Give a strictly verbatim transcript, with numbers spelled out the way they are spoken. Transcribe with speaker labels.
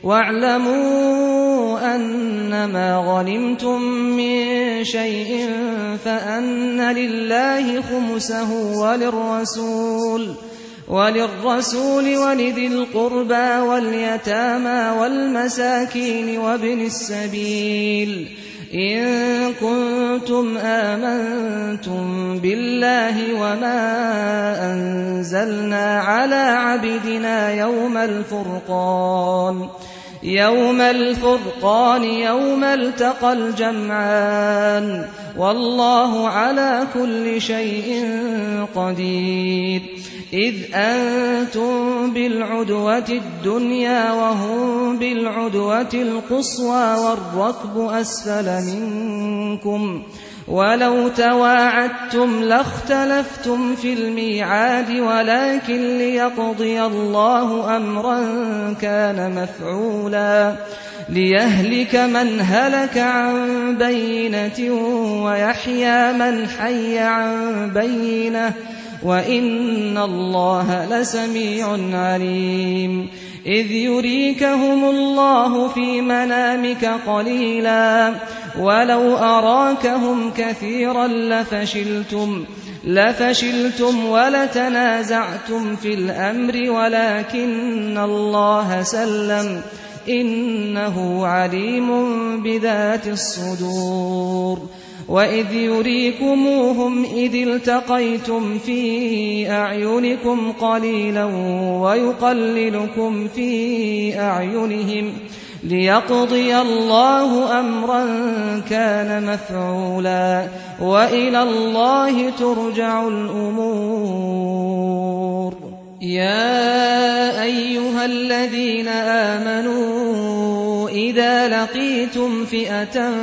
Speaker 1: واعلموا أنما غنمتم من شيء فأن لله خمسه وللرسول وللرسول ولذي القربى واليتامى والمساكين وابن السبيل إن كنتم آمنتم بالله وما أنزلنا على عبدنا يوم الفرقان يوم الفرقان يوم التقى الجمعان والله على كل شيء قدير إذ أنتم بالعدوة الدنيا وهم بالعدوة القصوى والركب أسفل منكم ولو تواعدتم لاختلفتم في الميعاد ولكن ليقضي الله أمرا كان مفعولا ليهلك من هلك عن بينة ويحيى من حي عن بينة وإن الله لسميع عليم إذ يريكهم الله في منامك قليلا ولو أراكهم كثيرا لفشلتم لفشلتم ولتنازعتم في الأمر ولكن الله سلم إنه عليم بذات الصدور وإذ يريكموهم إذ التقيتم في أعينكم قليلا ويقللكم في أعينهم ليقضي الله أمرا كان مفعولا وإلى الله ترجع الأمور يا أيها الذين آمنوا إذا لقيتم فئة